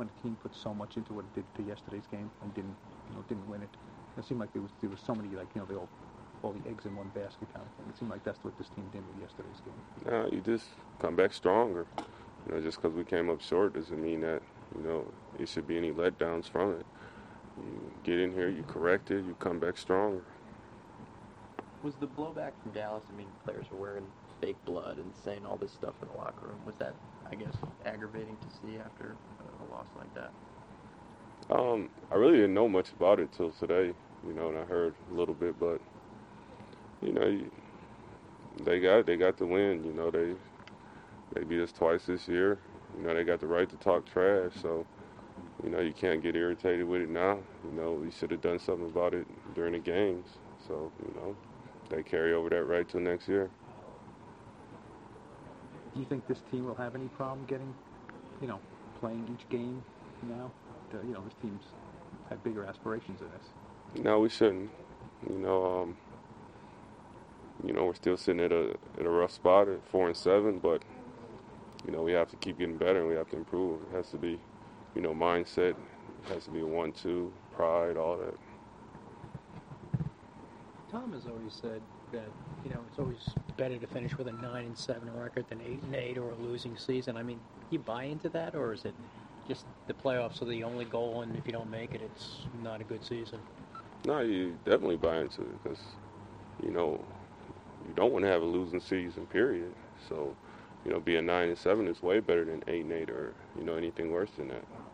when the team put so much into what it did to yesterday's game and didn't win it? It seemed like there was so many, like, all the eggs in one basket kind of thing. It seemed like that's what this team did with yesterday's game. Nah, you just come back stronger. Just because we came up short doesn't mean that, it should be any letdowns from it. You get in here, you correct it, you come back stronger. Was the blowback from Dallas, players were wearing fake blood and saying all this stuff in the locker room, was that, I guess, aggravating to see after a loss like that? I really didn't know much about it till today, and I heard a little bit, but, they got the win, they beat us twice this year. They got the right to talk trash, so, you can't get irritated with it now. We should have done something about it during the games. So, they carry over that right till next year. Do you think this team will have any problem getting, playing each game now? This team's had bigger aspirations than this. No, we shouldn't. We're still sitting at a rough spot at 4-7, but we have to keep getting better and we have to improve. It has to be, mindset. It has to be a 1-2, pride, all that. Tom has always said that, it's always better to finish with a 9-7 record than 8-8 or a losing season. Do you buy into that, or is it just the playoffs are the only goal, and if you don't make it, it's not a good season? No, you definitely buy into it because, you don't want to have a losing season, period. So, being 9-7 is way better than 8-8 or, anything worse than that.